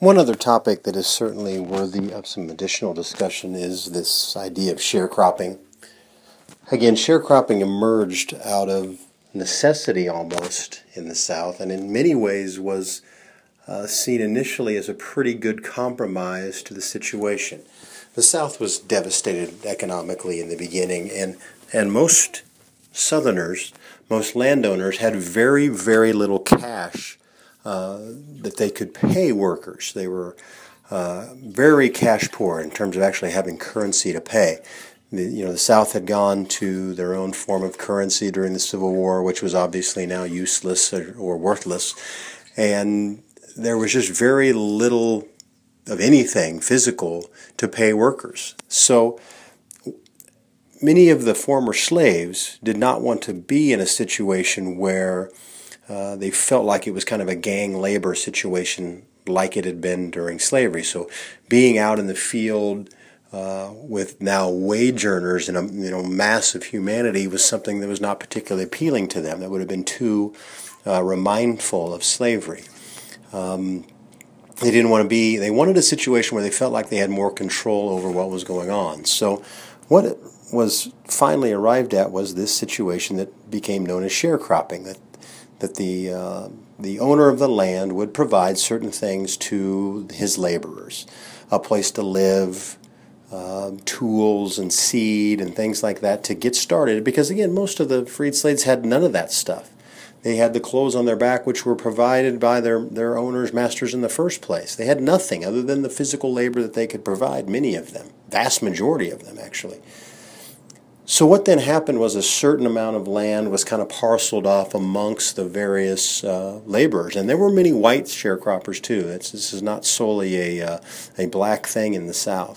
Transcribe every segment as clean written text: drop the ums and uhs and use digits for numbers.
One other topic that is certainly worthy of some additional discussion is this idea of sharecropping. Again, sharecropping emerged out of necessity almost in the South, and in many ways was seen initially as a pretty good compromise to the situation. The South was devastated economically in the beginning, and most Southerners, most landowners had very, very little cash that they could pay workers. They were very cash poor in terms of actually having currency to pay. The South had gone to their own form of currency during the Civil War, which was obviously now useless or worthless, and there was just very little of anything physical to pay workers. So many of the former slaves did not want to be in a situation where they felt like it was kind of a gang labor situation like it had been during slavery. So being out in the field with now wage earners and a mass of humanity was something that was not particularly appealing to them. That would have been too remindful of slavery. They didn't want to be. They wanted a situation where they felt like they had more control over what was going on. So what it was finally arrived at was this situation that became known as sharecropping. That the owner of the land would provide certain things to his laborers, a place to live, tools and seed and things like that to get started. Because again, most of the freed slaves had none of that stuff. They had the clothes on their back which were provided by their owners, masters in the first place. They had nothing other than the physical labor that they could provide, many of them, vast majority of them actually. So what then happened was a certain amount of land was kind of parceled off amongst the various laborers. And there were many white sharecroppers too. This is not solely a black thing in the South.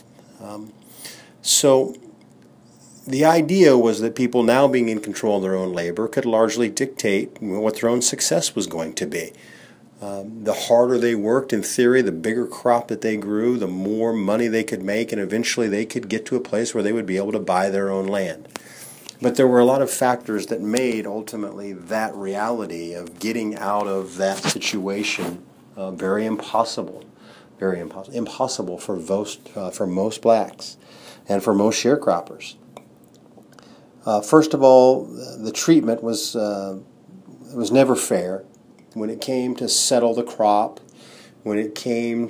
So the idea was that people now being in control of their own labor could largely dictate what their own success was going to be. The harder they worked, in theory, the bigger crop that they grew, the more money they could make, and eventually they could get to a place where they would be able to buy their own land. But there were a lot of factors that made, ultimately, that reality of getting out of that situation very impossible. Very impossible for most blacks and for most sharecroppers. First of all, the treatment was never fair. When it came to settle the crop, when it came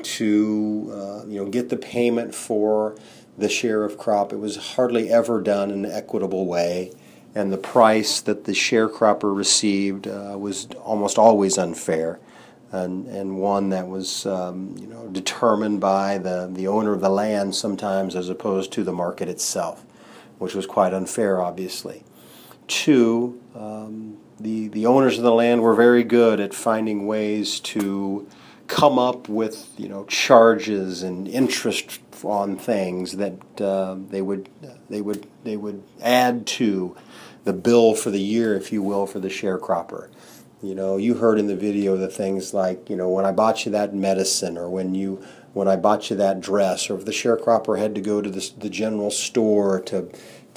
to get the payment for the share of crop, it was hardly ever done in an equitable way, and the price that the sharecropper received was almost always unfair, and one that was determined by the owner of the land sometimes as opposed to the market itself, which was quite unfair, obviously. Two, the owners of the land were very good at finding ways to come up with charges and interest on things that they would add to the bill for the year, if you will, for the sharecropper. You heard in the video the things like when I bought you that medicine, or when I bought you that dress, or if the sharecropper had to go to the general store to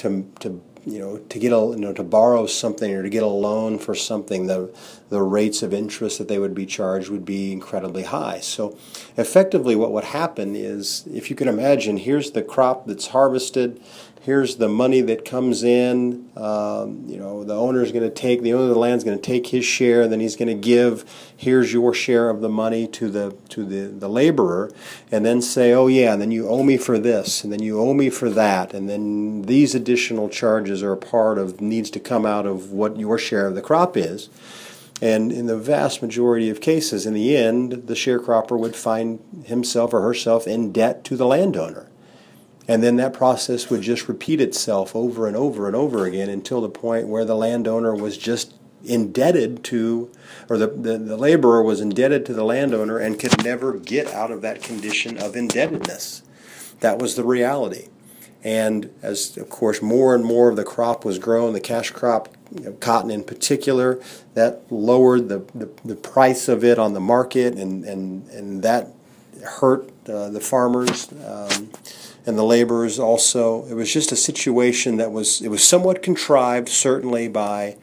get to borrow something or to get a loan for something, the rates of interest that they would be charged would be incredibly high. So effectively what would happen is, if you can imagine, here's the crop that's harvested, here's the money that comes in, the owner of the land is going to take his share, and then he's going to give, here's your share of the money to the laborer, and then say, oh yeah, and then you owe me for this, and then you owe me for that, and then these additional charges are a part of, needs to come out of what your share of the crop is. And in the vast majority of cases, in the end, the sharecropper would find himself or herself in debt to the landowner. And then that process would just repeat itself over and over and over again until the point where the landowner was just indebted to, or the laborer was indebted to the landowner and could never get out of that condition of indebtedness. That was the reality. And as, of course, more and more of the crop was grown, the cash crop, cotton in particular, that lowered the price of it on the market, and that hurt the farmers and the laborers also. It was just a situation that was somewhat contrived, certainly by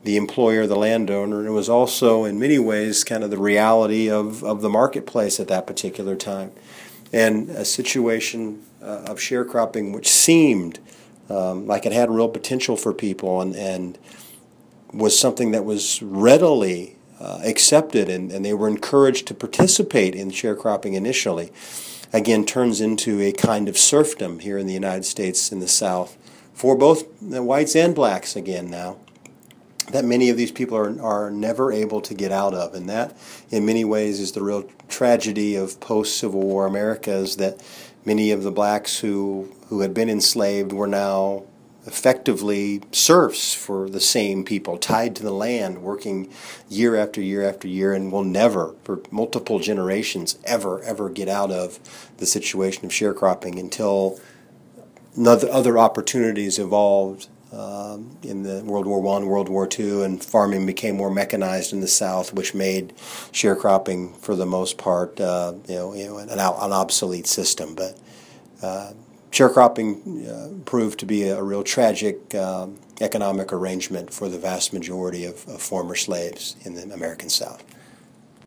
the employer, the landowner, and it was also in many ways kind of the reality of the marketplace at that particular time. And a situation of sharecropping which seemed like it had real potential for people and was something that was readily accepted, and they were encouraged to participate in sharecropping initially, again turns into a kind of serfdom here in the United States in the South for both the whites and blacks again now, that many of these people are never able to get out of. And that, in many ways, is the real tragedy of post-Civil War America, is that many of the blacks who had been enslaved were now effectively serfs for the same people, tied to the land, working year after year after year, and will never, for multiple generations, ever get out of the situation of sharecropping until other opportunities evolved in the World War I, World War II, and farming became more mechanized in the South, which made sharecropping, for the most part, an obsolete system. But sharecropping proved to be a real tragic economic arrangement for the vast majority of former slaves in the American South.